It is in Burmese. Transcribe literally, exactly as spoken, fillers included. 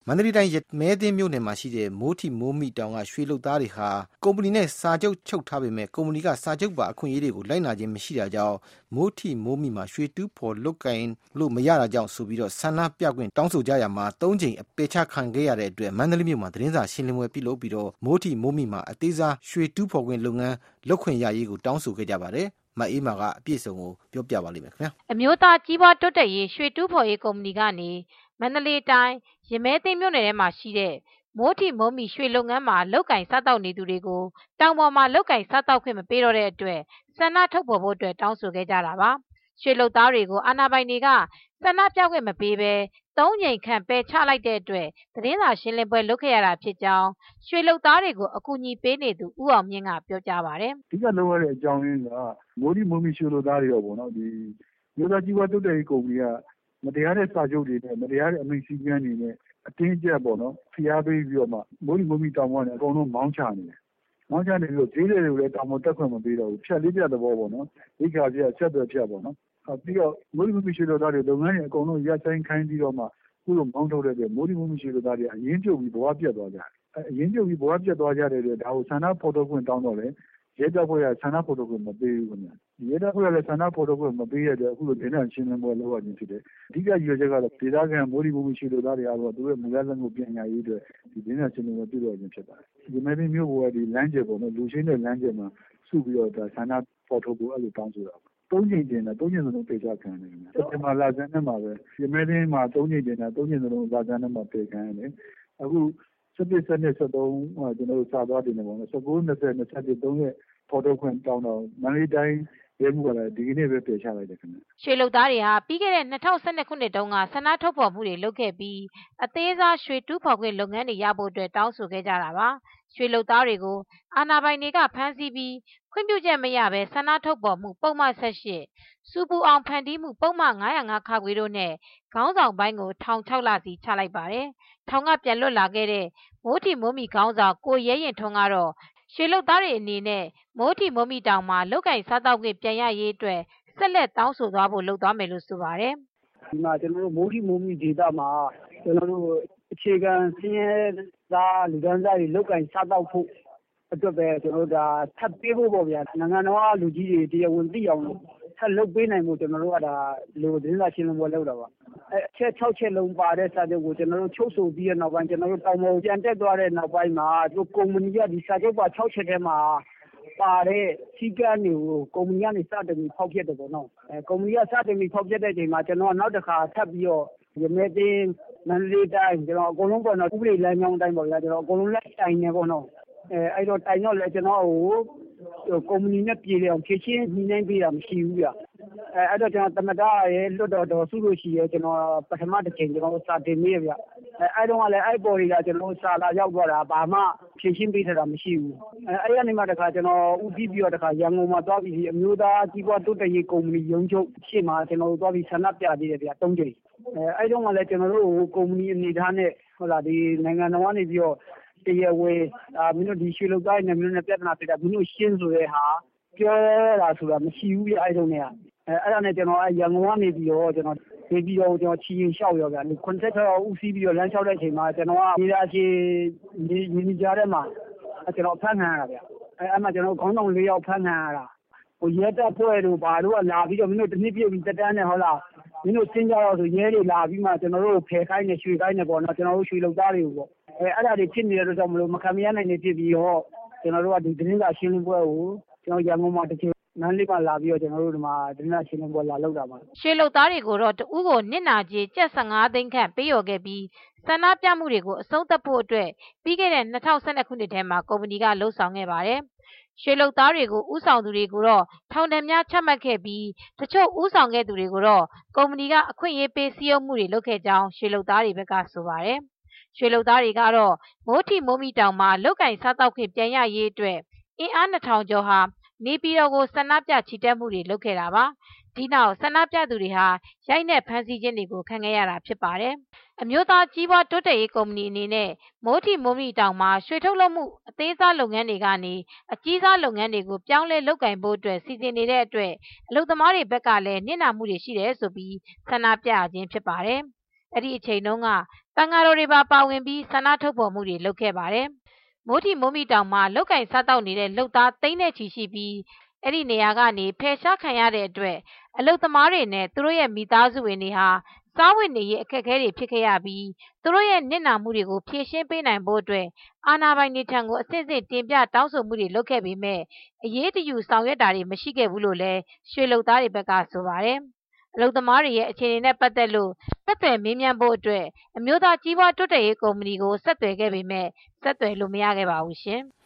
မန္တလေးတိုင်းမဲသင်းမြို့နယ်မှာရှိတဲ့မိုးထိမိုးမိတောင်ကရွှေလုပ်သားတွေဟာကုမ္ပဏီနဲ့စာချုပ်ချုပ်ထားပေမဲ့ကုမ္ပဏီကစာချုပ်ပါအခွင့်အရေးတွေကိုလိုက်နာခြင်းမရှိတာကြောင့်မိုးထိမိုးမိမှာရွှေတူးဖော်လုပ်ကိုင်လို့မရတာကြောင့်ဆိုပြီးတော့ဆန္ဒပြခွင့်တောင်းဆိုကြရမှာသုံးကြိမ်အပေချခံခဲ့ရတဲ့အတွက်မန္တလေးမြို့မှာသတင်းစာရှင်းလင်းပွဲပြုလုပ်ပြီးတော့မိုးထိမိုးမိမှာအသေးစားရွှေတူးဖော်ခွင့်လုပ်ငန်းလုပ်ခွင့်ရရေးကိုတောင်းဆိုခဲ့ကြပါတယ်မအေးမာကအပြည့်စုံကိုပြောပြပါလိမ့်မယ်ခင်ဗျာအမျိုးသားကြီးပွားတိုးတက်ရေးရွှေတူးဖော်ရေးကုမ္ပဏီကနေမန္တလေးတိုင်းရမဲသိမ်းမြို့နယ်ထဲမှာရှိတဲ့မိုးထိမိုးမိရွှေလုပ်ငန်းမှာလောက်ကင်စားတောက်နေသူတွေကိုတောင်ပေါ်မှာလောက်ကင်စားတောက်ခွင့်မပေးတော့တဲ့အတွက်ဆန္ဒထုတ်ဖော်ဖို့အတွက်တောင်းဆိုခဲ့ကြတာပါရွှေလုပ်သားတွေကိုအာဏာပိုင်တွေကဆန္ဒပြခွင့်မပေးဘဲသုံးကြိမ်ခန့်ပယ်ချလိုက်တဲ့အတွက်သတင်းစာရှင်းလင်းပွဲလုပ်ခဲ့ရတာဖြစ်ကြောင်းရွှေလုပ်သားတွေကိုအကူအညီပေးနေသူဦးအောင်မြင့်ကပြောကြားပါတယ်အဓိကလုပ်ရတဲ့အကြောင်းရင်းကမိုးထိမိုးမိရွှေလုပ်သားတွေရောပေါ့နော်ဒီမျိုးသားကြီးပွားတိုးတက်ရေးကုမ္ပဏီကမတရားတဲ့စာချုပ်တွေနဲ့မတရားတဲ့အမိန့်စည်းကမ်းတွေနဲ့အတင်းကျပ်ပေါ့နော်ဖိအားပေးပြီးတော့မှမိုးထိမိုးမိတောင်ပေါ်ကနေအကုန်လုံးမောင်းချနေတယ်မောင်းချနေပြီးတော့ဈေးတွေကိုလည်းတောင်ပေါ်တက်ခွင့်မပေးတော့ဘူးဖြတ်လေးပြသဘောပေါ့နော်ဒိတ်ခါပြဆက်သွယ်ဖြတ်ပေါ့နော်ပြီးတော့မိုးထိမိုးမိရွှေလုပ်သားတွေလုပ်ငန်းတွေအကုန်လုံးရပ်ဆိုင်ခိုင်းပြီးတော့မှခုလိုမောင်းထုတ်တဲ့အတွက်မိုးထိမိုးမိရွှေလုပ်သားတွေအရင်ပြုတ်ပြီးဘဝပြတ်သွားကြတယ်အရင်ပြုတ်ပြီးဘဝပြတ်သွားကြတဲ့အတွက်ဒါကိုဆန္ဒဖော်ထုတ်ခွင့်တောင်းတော့လေရဲတပ်ဖွဲ့ကဆန္ဒဖော်ထုတ်ခွင့်မပေးဘူးခင်ဗျရဲတပ်ဖွဲ့ကလည်းဆန္ဒဖော်ထုတ်ခွင့်မပေးရတဲ့အခုလိုဒေသရှင်းလင်းပွဲလုပ်ရခြင်းဖြစ်တယ်အဓိကရည်ရွယ်ချက်ကတော့ဒေသခံမိုးဒီမိုးမရှိလို့သားတွေအားလုံးသူတို့မူရလက်မှုပြန်ညာရေးအတွက်ဒီဒေသရှင်းလင်းပွဲပြုလုပ်ခြင်းဖြစ်ပါတယ်ဒီမဲသိမျိုးပေါ်ကဒီလမ်းကျပေါ်မှာလူရှင်းတဲ့လမ်းကျမှာစုပြီးတော့ဒါဆန္ဒဖော်ထုတ်ဖို့အဲ့လိုတောင်းဆိုတာသုံးချိန်တင်တာသုံးချိန်စလုံးပေချခံတယ်ခင်ဗျစက်တင်ဘာလဆန်းနဲ့မှာပဲဒီမဲသိမှာသုံးချိန်တင်တာသုံးချိန်စလုံးလဆန်းနဲ့မှာပေခံရတယ်အခုစက်တစ်စနစ်စက်သုံးကျွန်တော်တို့စာသွားတင်နေပါတော့၁၉ ၂၀ ၂၁ သုံးရက်ဖော်ထုတ်ခွင့်တောင်းတော့မန္တလေးတိုင်းရဲမှုကလည်းဒီကနေ့ပဲပြေချလိုက်တယ်ခင်ဗျရွှေလုပ်သားတွေဟာပြီးခဲ့တဲ့၂၀၁၂ခုနှစ်တုန်းကဆန္ဒထုတ်ဖော်မှုတွေလုပ်ခဲ့ပြီးအသေးစားရွှေတူးဖော်ခွင့်လုပ်ငန်းတွေရဖို့အတွက်တောင်းဆိုခဲ့ကြတာပါရွှေလုပ်သားတွေကိုအာဏာပိုင်တွေကဖမ်းဆီးပြီးခွင့်ပြုချက်မရဘဲဆန္ဒထုတ်ဖော်မှုပုံမှန်၁၈စူပူအောင်ဖန်တီးမှုပုံမှန်၅၀၅ခခွေတို့နဲ့ခေါင်းဆောင်ပိုင်းကိုထောင်၆လစီချလိုက်ပါတယ်ထောင်ကပြန်လွတ်လာခဲ့တဲ့မိုးထိမိုးမိခေါင်းဆောင်ကိုရဲရင်ထွန်းကတော့ရွှေလုပ်သားတွေအနေနဲ့မိုးထိမိုးမိတောင်မှာလောက်ကင်စားတောက်ခွင့်ပြန်ရရေးအတွက်ဆက်လက်တောင်းဆိုသွားဖို့လုပ်သွားမယ်လို့ဆိုပါတယ်ဒီမှာကျွန်တော်တို့မိုးထိမိုးမိဒေသမှာကျွန်တော်တို့အခြေခံစင်းရဲသားလူဒန်းစားတွေလောက်ကင်စားတောက်ဖို့အတွက်ပဲကျွန်တော်တို့ဒါထပ်ပေးဖို့ပေါ့ဗျာနိုင်ငံတော်လူကြီးတွေတရားဝင်သိအောင်လို့ထပ်လုပ်ပေးနိုင်မှုကျွန်တော်တို့ကဒါလူသတင်းစာရှင်းလင်းပွဲလုပ်တာပါအဲအချက်၆ချက်လုံးပါတဲ့စာချုပ်ကိုကျွန်တော်တို့ချုပ်ဆိုပြီးတဲ့နောက်ပိုင်းကျွန်တော်တို့တောင်ပေါ်ပြန်တက်သွားတဲ့နောက်ပိုင်းမှာဒီကုမ္ပဏီကဒီစာချုပ်ပါ၆ချက်ထဲမှာပါတဲ့စီကံတွေကိုကုမ္ပဏီကနေစတင်ပြီးဖောက်ဖျက်တယ်ပေါ့နော်အဲကုမ္ပဏီကစတင်ပြီးဖောက်ဖျက်တဲ့အချိန်မှာကျွန်တော်နောက်တစ်ခါထပ်ပြီးတော့ရမဲသိမ်းမန္တလေးတိုင်းကျွန်တော်အကုန်လုံးပေါ့နော်ဥပဒေလမ်းကြောင်းတိုင်းပေါ့ဗျာကျွန်တော်အကုန်လုံးလက်တိုင်နေပေါ့နော်အဲအဲ့တော့တိုင်တော့လဲကျွန်တော်ဟိုကုမ္ပဏီနဲ့ပြည်လေအောင်ဖြည့်ချင်းညှိနှိုင်းပေးတာမရှိဘူးဗျအဲအဲ့တော့ကျွန်တော်တမတားရဲ့လွတ်တော်တော်စုလို့ရှိရဲကျွန်တော်ပထမတစ်ချိန်ကျွန်တော်စာတင်နေရဗျအဲအဲ့တော့ကလည်းအဲ့ပေါ်တွေကကျွန်တော်စာလာရောက်သွားတာဘာမှဖြည့်ချင်းပေးထားတာမရှိဘူးအဲအဲ့ရနေမှတခါကျွန်တော်ဥပြီးပြီးတော့တခါရန်ကုန်မှာသွားပြီးအမျိုးသားကြီးပွားတိုးတက်ရေးကုမ္ပဏီရုံးချုပ်ရှေ့မှာကျွန်တော်သွားပြီးဆန္ဒပြသေးတယ်ဗျသုံးချိန်အဲအဲ့တော့ကလည်းကျွန်တော်တို့ကုမ္ပဏီအနေထားနဲ့ဟုတ်လားဒီနိုင်ငံတော်ကနေပြီးတော့တရားဝင်အာမင်းတို့ဒီရွှေလုပ်သားနဲ့မင်းတို့နဲ့ပြဿနာဖြစ်တာမင်းတို့ရှင်းဆိုတဲ့ဟာပြောတာဆိုတာမရှိဘူးပြအဲ့တုန်းကအဲအဲ့ဒါနဲ့ကျွန်တော်အဲရန်ကုန်ကနေပြီးတော့ကျွန်တော်ဒီပြီးတော့ကျွန်တော်ချီရင်လျှောက်ရောဗျာခွန်ဆက်ချောဦးစီးပြီးတော့လမ်းလျှောက်တဲ့အချိန်မှာကျွန်တော်ကဒီရာရှိဒီညီကြားထဲမှာကျွန်တော်ဖမ်းခံရတာဗျအဲအဲ့မှာကျွန်တော်ခေါင်းဆောင်၄ယောက်ဖမ်းခံရတာဟိုရဲတပ်ဖွဲ့တို့ဘာတို့ကလာပြီးတော့မင်းတို့တစ်နှစ်ပြည့်ပြီးတက်တန်းနဲ့ဟုတ်လားမင်းတို့စင်းကြတော့ဆိုရဲတွေလာပြီးမှကျွန်တော်တို့ဖယ်ခိုင်းနေရွှေခိုင်းနေပေါ့နော်ကျွန်တော်တို့ရွှေလုပ်သားတွေကိုပေါ့အဲအဲ့ဒါတွေဖြစ်နေတဲ့အတွက်ကြောင့်မလို့မခံမရနိုင်နေဖြစ်ပြီးတော့ကျွန်တော်တို့ကဒီသတင်းစာရှင်းလင်းပွဲကိုကျွန်တော်ရန်ကုန်မှာတစ်ချိန်နန်းလေးမှာလာပြီးတော့ကျွန်တော်တို့ဒီမှာသတင်းစာရှင်းလင်းပွဲလာလုပ်တာပါရွှေလုပ်သားတွေကိုတော့တဦးကိုနစ်နာကြေးကျပ်၁၅သိန်းခန့်ပေးရော်ခဲ့ပြီးဆန္ဒပြမှုတွေကိုအဆုံးသတ်ဖို့အတွက်ပြီးခဲ့တဲ့၂၀၁၂ခုနှစ်ထဲမှာကုမ္ပဏီကလှုပ်ဆောင်ခဲ့ပါတယ်ရွှေလုပ်သားတွေကိုဥဆောင်သူတွေကိုတော့ထောင်ဒဏ်များချမှတ်ခဲ့ပြီးတချို့ဥဆောင်ခဲ့သူတွေကိုတော့ကုမ္ပဏီကအခွင့်အရေးပေးစည်းရုံးမှုတွေလုပ်ခဲ့ကြောင်းရွှေလုပ်သားတွေဘက်ကဆိုပါတယ်ရွှေလုပ်သားတွေကတော့မိုးထိမိုးမိတောင်မှာလောက်ကင်စားတောက်ခွင့်ပြန်ရရေးအတွက်အင်အား၂ထောင်ကျော်ဟာနေပြည်တော်ကိုဆန္ဒပြချီတက်မှုတွေလုပ်ခဲ့တာပါဒီနောက်ဆန္ဒပြသူတွေဟာရိုက်နှက်ဖမ်းဆီးခြင်းတွေကိုခံခဲ့ရတာဖြစ်ပါတယ်အမျိုးသားကြီးပွားတိုးတက်ရေးကုမ္ပဏီအနေနဲ့မိုးထိမိုးမိတောင်မှာရွှေထုတ်လုပ်မှုအသေးစားလုပ်ငန်းတွေကနေအကြီးစားလုပ်ငန်းတွေကိုပြောင်းလဲလုပ်ကိုင်ဖို့အတွက်စီစဉ်နေတဲ့အတွက်အလုပ်သမားတွေဘက်ကလည်းနစ်နာမှုတွေရှိတယ်ဆိုပြီးဆန္ဒပြခြင်းဖြစ်ပါတယ်အဲ့ဒီအချိန်တုန်းကတန်ဃာတော်တွေပါပါဝင်ပြီးဆန္ဒထုတ်ဖော်မှုတွေလုပ်ခဲ့ပါတယ်။မိုးထီမိုးမိတောင်မှာလောက်ကင်စားတောက်နေတဲ့လုပ်သားသိန်းနဲ့ချီရှိပြီးအဲ့ဒီနေရာကနေဖယ်ရှားခံရတဲ့အတွက်အလုပ်သမားတွေနဲ့သူတို့ရဲ့မိသားစုဝင်တွေဟာစားဝတ်နေရေးအခက်အခဲတွေဖြစ်ခဲ့ရပြီးသူတို့ရဲ့နစ်နာမှုတွေကိုဖြေရှင်းပေးနိုင်ဖို့အတွက်အာဏာပိုင်တွေထံကိုအစစ်အစစ်တင်ပြတောင်းဆိုမှုတွေလုပ်ခဲ့ပေမဲ့အရေးတယူဆောင်ရွက်တာတွေမရှိခဲ့ဘူးလို့လည်းရွှေလုပ်သားတွေဘက်ကဆိုပါတယ်။အလုပ်သမားတွေရဲ့အခြေအနေနဲ့ပတ်သက်လို့ဆက်သွယ်မေးမြန်းဖို့အတွက်အမျိုးသားကြီးပွားတိုးတက်ရေးကော်မတီကိုဆက်သွယ်ခဲ့ပေမဲ့ဆက်သွယ်လို့မရခဲ့ပါဘူးရှင်။